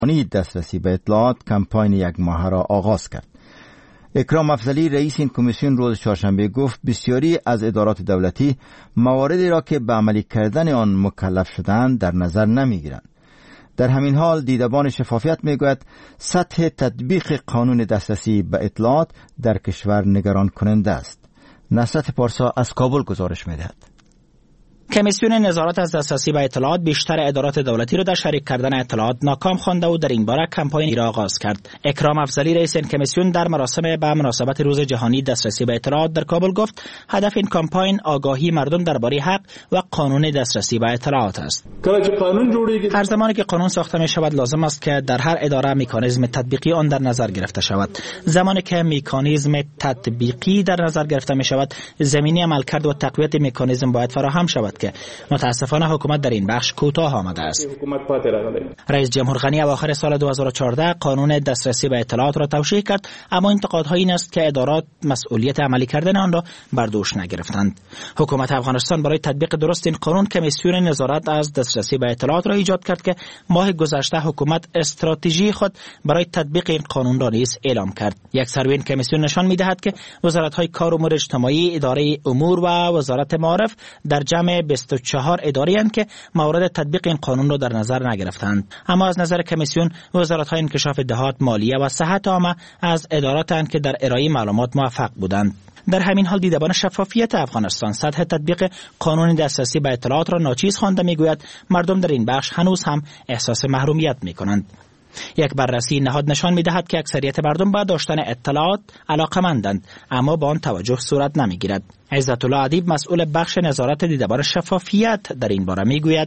دسترسی به اطلاعات کمپاین یک ماهه را آغاز کرد. اکرام افضلی رئیس این کمیسیون روز چهارشنبه گفت بسیاری از ادارات دولتی مواردی را که به عملی کردن آن مکلف شدند در نظر نمیگیرند. در همین حال دیدبان شفافیت میگوید سطح تطبیق قانون دسترسی به اطلاعات در کشور نگران کننده است. نصرت پارسا از کابل گزارش میدهد. کمیسیون نظارت از دسترسی به اطلاعات بیشتر ادارات دولتی را در شریک کردن اطلاعات ناکام خوانده و در این باره کمپاین را آغاز کرد. اکرام افضلی رئیس این کمیسیون در مراسم به مناسبت روز جهانی دسترسی به اطلاعات در کابل گفت هدف این کمپاین آگاهی مردم درباره حق و قانون دسترسی به اطلاعات است. هر زمانی که قانون ساخته می شود لازم است که در هر اداره مکانیزم تطبیقی آن در نظر گرفته شود. زمانی که مکانیزم تطبیقی در نظر گرفته می شود زمینه عملکرد و تقویت مکانیزم باید فراهم شود که متاسفانه حکومت در این بخش کوتاه آمده است. رئیس جمهور غنی اواخر سال 2014 قانون دسترسی به اطلاعات را توشیح کرد، اما انتقادها این است که ادارات مسئولیت عملی کردن آن را بر دوش نگرفتند. حکومت افغانستان برای تطبیق درست این قانون کمیسیون نظارت از دسترسی به اطلاعات را ایجاد کرد که ماه گذشته حکومت استراتژی خود برای تطبیق این قانون را نیز اعلام کرد. یک سروی این کمیسیون نشان می‌دهد که وزارت‌های کار و امور اجتماعی، اداره امور و وزارت معارف در جمع 24 اداره اند که مورد تطبیق این قانون را در نظر نگرفتند. اما از نظر کمیسیون وزارت‌های انکشاف دهات، مالیه و صحت عامه از ادارات اند که در ارائه معلومات موفق بودند. در همین حال دیدبان شفافیت افغانستان سطح تطبیق قانون دسترسی به اطلاعات را ناچیز خوانده میگوید مردم در این بخش هنوز هم احساس محرومیت میکنند. یک بررسی نهاد نشان می‌دهد که اکثریت مردم به داشتن اطلاعات علاقه‌مندند اما به آن توجه صورت نمی‌گیرد. عزت الله ادیب مسئول بخش نظارت دیدبان شفافیت در این باره میگوید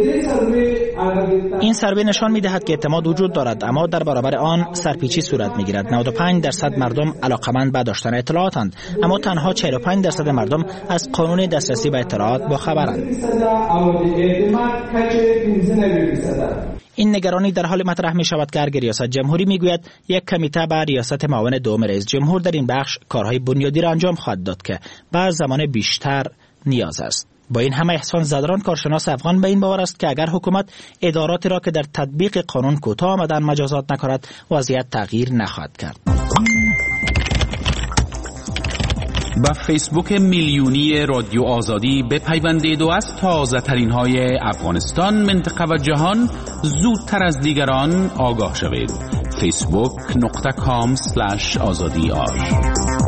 این سروی نشان می‌دهد که اعتماد وجود دارد اما در برابر آن سرپیچی صورت می‌گیرد. 95% مردم علاقه‌مند به داشتن اطلاعاتند اما تنها 45% مردم از قانون دسترسی به اطلاعات باخبرند. این نگرانی در حال مطرح می شود که ریاست جمهوری میگوید یک کمیته به ریاست معاون دوم رئیس جمهور در این بخش کارهای بنیادی را انجام خواهد داد که به زمان بیشتر نیاز است. با این همه احسان زدران کارشناس افغان به این باور است که اگر حکومت اداراتی را که در تطبیق قانون کوتاه آمدن مجازات نکند وضعیت تغییر نخواهد کرد. با فیسبوک میلیونی رادیو آزادی بپیوندید و از تازه ترین های افغانستان، منطقه و جهان زودتر از دیگران آگاه شوید. facebook.com/azadi.ir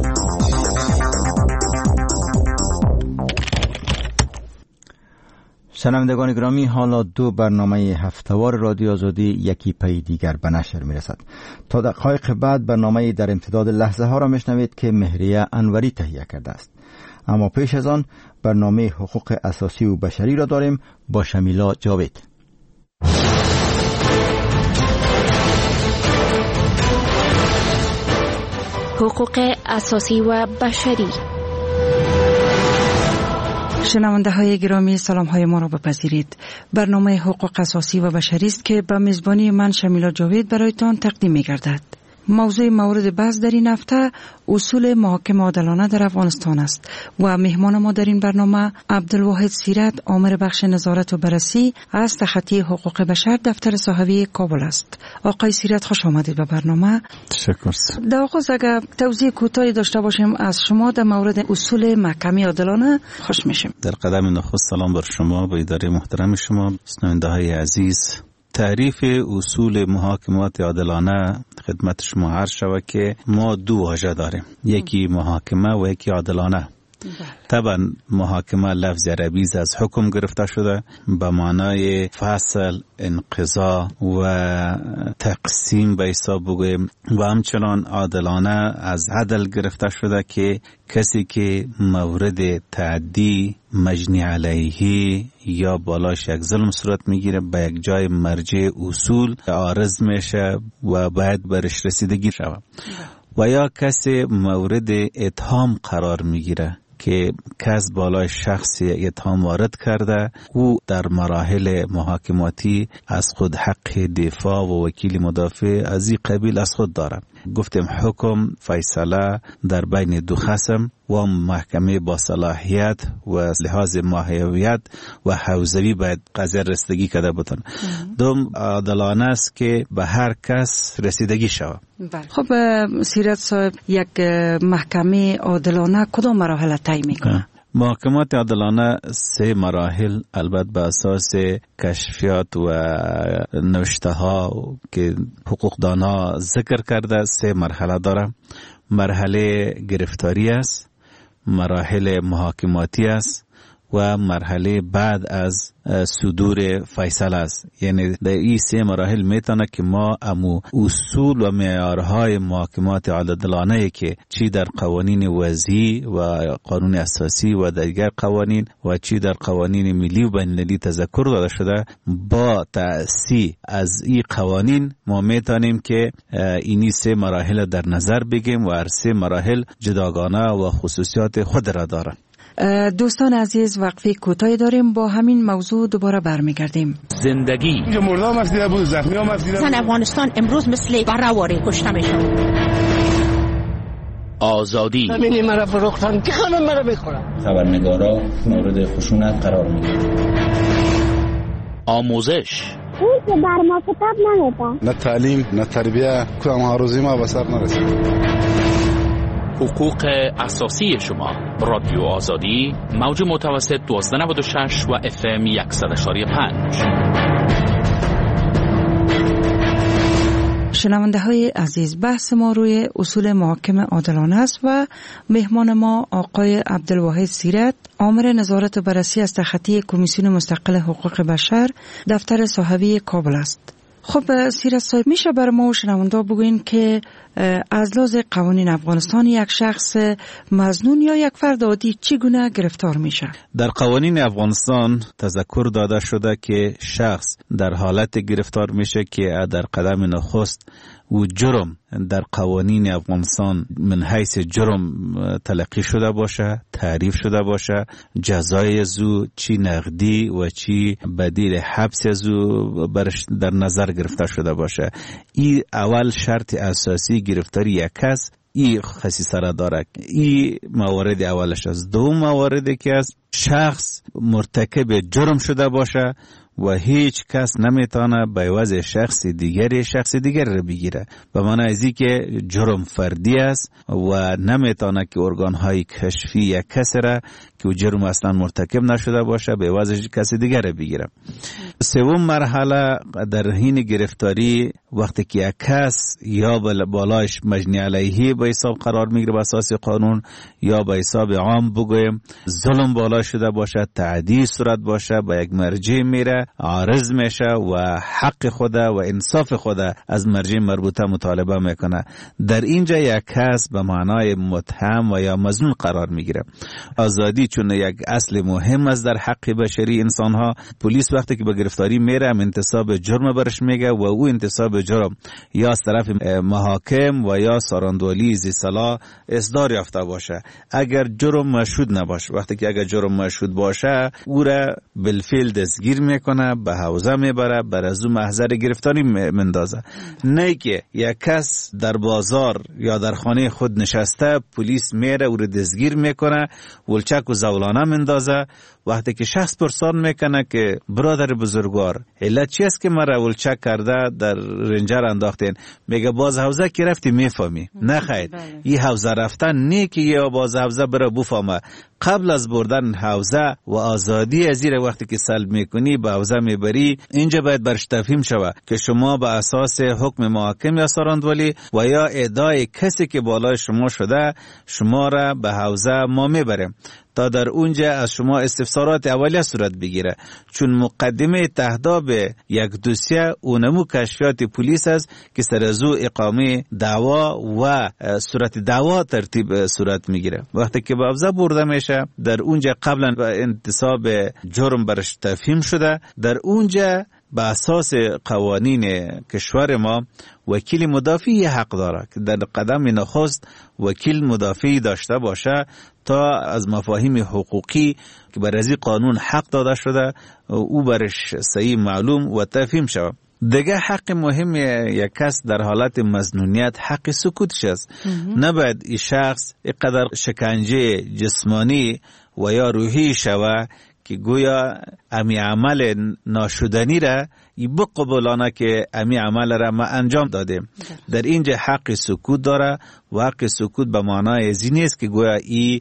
شنوندگان گرامی، حالا دو برنامه هفتهوار رادیو آزادی یکی پی دیگر به نشر میرسد. تا دقایق بعد برنامه در امتداد لحظه ها را میشنوید که مهریه انوری تهیه کرده است. اما پیش از آن برنامه حقوق اساسی و بشری را داریم با شمیلا جاوید. حقوق اساسی و بشری. شنونده های گرامی، سلام های ما را بپذیرید. برنامه حقوق اساسی و بشری است که به میزبانی من شمیلا جاوید برایتان تقدیم می گردد. موضوع مورد بحث در این هفته اصول محاکمه عادلانه در افغانستان است و مهمان ما در این برنامه عبدالواحد سیرت، آمر بخش نظارت و بررسی از تخطی حقوق بشر دفتر صحوی کابل است. آقای سیرت خوش آمدید به برنامه. تشکر. در آغاز اگر توضیح کوتاهی داشته باشیم از شما در مورد اصول محکمه عادلانه خوش میشیم. در قدم نخست سلام بر شما و اداره محترم شما، شنونده های عزیز. تعریف اصول محاکمات عادلانه خدمت شما عرض شود که ما دو واژه داریم، یکی محاکمه و یکی عادلانه. طبعا محاکمه لفظ عربی از حکم گرفته شده به معنای فصل، انقضا و تقسیم به حساب بگویم، و همچنان عادلانه از عدل گرفته شده که کسی که مورد تعدی، مجنی علیه یا بالاش یک ظلم صورت میگیره به یک جای مرجع اصول عارض میشه و باید برش رسیدگی شود، و یا کسی مورد اتهام قرار میگیره که کس بالای شخصی اتهام وارد کرده، او در مراحل محاکماتی از خود حق دفاع و وکیل مدافع از این قبیل از خود داره. گفتیم حکم فیصله در بین دو خصم و محکمه با صلاحیت و لحاظ ماهیت و حوزوی باید قضیه رسیدگی کرده بودن. دوم عادلانه است که به هر کس رسیدگی شود. خب سیرت صاحب، یک محکمه عادلانه کدام مراحل طی میکنه؟ محکمات عادلانه 3 مراحل البته به اساس کشفیات و نوشته ها که حقوقدانا ذکر کرده 3 مرحله داره. مرحله گرفتاری است، مراحل محاکماتی است و مرحله بعد از صدور فیصله است. یعنی در این 3 مراحل میتونه که ما امو اصول و معیارهای محاکمات عادلانه که چی در قوانین وضعی و قانون اساسی و دیگر قوانین و چی در قوانین ملی و بین‌المللی تذکر داده شده، با تأسیس از این قوانین ما میتونیم که اینی 3 مراحل در نظر بگیریم و هر 3 مراحل جداگانه و خصوصیات خود را دارند. دوستان عزیز، وقفه کوتاهی داریم، با همین موضوع دوباره برمیگردیم. زندگی مردم مسیده بود، زخمی ها مسیده بود. زن افغانستان امروز مثل برهواره کشته میشون. آزادی همینی مرا فروختن که همه مرا بخورن. خبرنگارا مورد خشونت قرار میگیرن. آموزش اون که بر ما کتاب نمیده، نه تعلیم نه تربیه، کدام هاروزی ما به سر نرسید. حقوق اساسی شما. رادیو آزادی، موج متوسط 1296 و FM 100.5. شنونده های عزیز، بحث ما روی اصول محاکمه عادلانه است و مهمان ما آقای عبدالواحد سیرت، آمر نظارت و بررسی از تخطی کمیسیون مستقل حقوق بشر دفتر صاحبی کابل است. خب سیرت صاحب، میشه بر ما و شنونده بگوین که از لحاظ قوانین افغانستان یک شخص مظنون یا یک فرد عادی چگونه گرفتار میشه؟ در قوانین افغانستان تذکر داده شده که شخص در حالت گرفتار میشه که در قدم نخست و جرم در قوانین افغانستان من حیث جرم تلقی شده باشه، تعریف شده باشه، جزای زو چی نقدی و چی بدیل حبس زو برش در نظر گرفته شده باشه. این اول شرط اساسی گرفتاری یک کس این خصیصه را داره. این موارد اولش است. دوم مواردی که از شخص مرتکب جرم شده باشه و هیچ کس نمیتونه به عوض شخص دیگر را بگیره. به معنی ازی که جرم فردی است و نمیتونه که ارگانهای کشفی یک کس را که جرم اصلا مرتکب نشده باشه به عوض کس دیگر را بگیره. سوم مرحله در حین گرفتاری وقتی که یک کس یا بالایش مجنی علیه به حساب قرار میگیره به اساس قانون یا به حساب عام بگویم ظلم بالا شده باشه، تعدی صورت باشه، به یک مرجع میره، عارض میشه و حق خود و انصاف خود از مرجع مربوطه مطالبه میکنه. در اینجا یک کس به معنای متهم و یا مظنون قرار میگیره. آزادی چون یک اصل مهم است در حق بشری انسان ها، پلیس وقتی که به گرفتاری میره انتصاب جرم برش میگه و او انتصاب جرم یا از طرف محاکم و یا ساراندولی زی صلاح اصدار یافته باشه. اگر جرم مشهود نباشه، وقتی که اگر جرم مشهود باشه او را بالفعل دستگیر میکنه، به حوزه میبره، بر از او محضر گرفتاری مندازه. نه که یک کس در بازار یا در خانه خود نشسته پلیس میره او را دستگیر میکنه، ولچک و زولانه مندازه. وقتی که شخص پرسان میکنه که برادر بزرگوار علت چی است که مرا ولچک کرده در رنجر انداختین، میگه باز حوزه که رفتی میفهمی. نه خیر، این حوزه رفتن نه که یه باز حوزه بره بفهمه. قبل از بردن حوزه و آزادی از زیر وقتی که سلب میکنی به حوزه میبری، اینجا باید برش تفهیم شود که شما به اساس حکم محاکم یا ساراندولی و یا ادعای کسی که بالای شما شده شما را به حوزه ما میبریم تا در اونجا از شما استفسارات اولیه صورت بگیره. چون مقدمه تهداب یک دوسیه اونمو کشفیات پلیس است که سر از او اقامه دعوا و صورت دعوا ترتیب صورت میگیره. وقتی که به حوزه برده میشه در اونجا قبلا انتصاب جرم برش تفهیم شده، در اونجا به اساس قوانین کشور ما وکیل مدافعی حق داره که در قدم نخست وکیل مدافعی داشته باشه تا از مفاهیم حقوقی که بر از قانون حق داده شده او برش صحیح معلوم و تفهیم شود. دیگه حق مهم یک کس در حالت مظنونیت حق سکوتش است. نباید این شخص اینقدر شکنجه جسمانی و یا روحی شوه که گویا امی عمل ناشدنی را بقبولانه که امی عمل را ما انجام دادیم. در اینجا حق سکوت داره و حق سکوت به معنای ازی نیست که گویا ای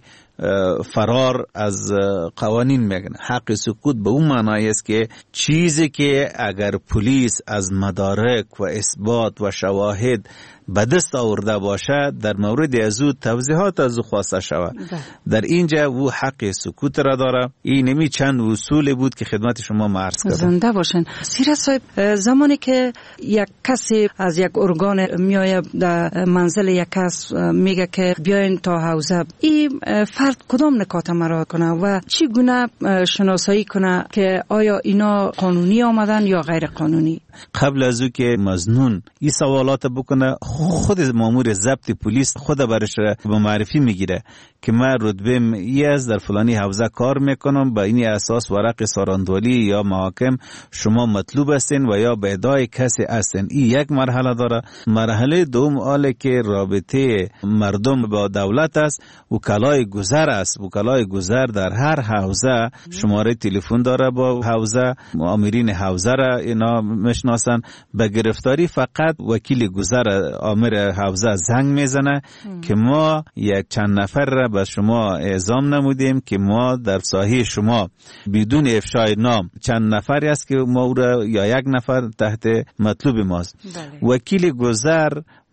فرار از قوانین میگن. حق سکوت به اون معنای است که چیزی که اگر پلیس از مدارک و اثبات و شواهد به دست آورده باشه در مورد از او توضیحات از او خواسته شود. در اینجا او حق سکوت را داره. این نمی چند اصول بود که خدمت شما عرض کردم. زنده باشین. سیرت صاحب، زمانی که یک کسی از یک ارگان میایه در منزل یک کس میگه که بیاین تا حوزه، این فرد کدام نکات مراعات کنه و چی گونه شناسایی کنه که آیا اینا قانونی آمدن یا غیر قانونی؟ قبل از او که مظنون این سوالات بکنه، خود مامور ضبط پلیس خود برش به معرفی میگیره که من رتبه ای از در فلانی حوزه کار میکنم، به این اساس ورق ساراندولی یا محاکم شما مطلوب هستین و یا به ادعای کسی هستین. این یک مرحله داره. مرحله دوم آله که رابطه مردم با دولت است. وکلای گذر است. وکلای گذر در هر حوزه شماره تلفن داره با حوزه، آمرین حوزه را اینا میشناسن. به گرفتاری فقط وکیل گذر آمر حوزه زنگ میزنه که ما یک چند نفر را به شما اعزام نمودیم که ما در ساحه شما بدون افشای نام چند نفری است که ما را یا یک نفر تحت مطلوب ماست. وکیل گذر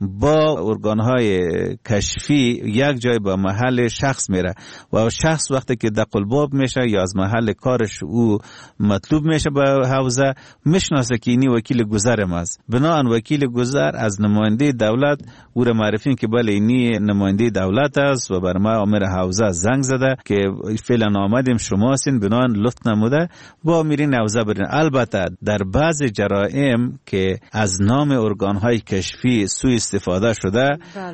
با ارگانهای کشفی یک جای به محل شخص میره و شخص وقتی که دقل باب میشه یا از محل کارش او مطلوب میشه به حوزه، میشناسه که اینی وکیل گذر ماست. بنابراین وکیل گذر از نماینده دولت او را معرفی که بله اینی نماینده دولت است و بر ما امر حوزه زنگ زده که فعلا آمدیم شما هستین، بنابراین لطف نموده با میرین حوزه برین. البته در بعض جرائم که از نام ارگانهای کشفی سوء استفاده شده،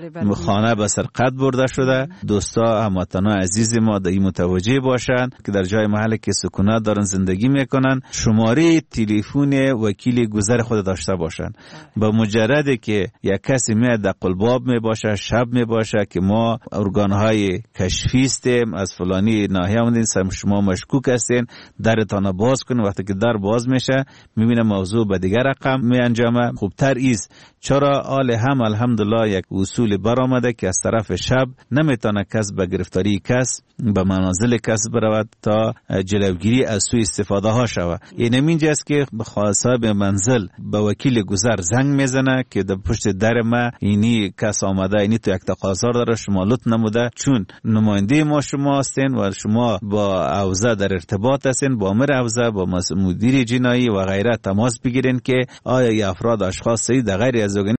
خانه به سرقت برده شده، دوستا هموطنان عزیز ما در این متوجه باشن که در جای محل که سکونت دارن زندگی میکنن شماره تلفن وکیل گذر خود داشته باشن. با مجرد که یک کسی میاد در قلباب می باشه، شب می باشه که ما ارگانهای کشفی هستیم از فلانی ناحیه آمدین، شما مشکوک هستین، درتان باز کن. وقتی که در باز میشه میبینه موضوع به دیگر رقم می انجامه. خوبتر است چرا آل هم الحمدلله یک اصول برآمده که از طرف شب نمیتونه کس به گرفتاری کس به منازل کس برود تا جلوگیری از سوء استفاده ها شود. این همینجاست که صاحب منزل به وکیل گذر زنگ میزنه که در پشت در ما اینی کس آمده، اینی تو یک تقاضا داره، شما لطف نموده چون نماینده ما شما هستین و شما با حوزه در ارتباط هستین، با امر حوزه با مدیر جنایی و غیره تماس بگیرین که آیا افراد اشخاص در غیر از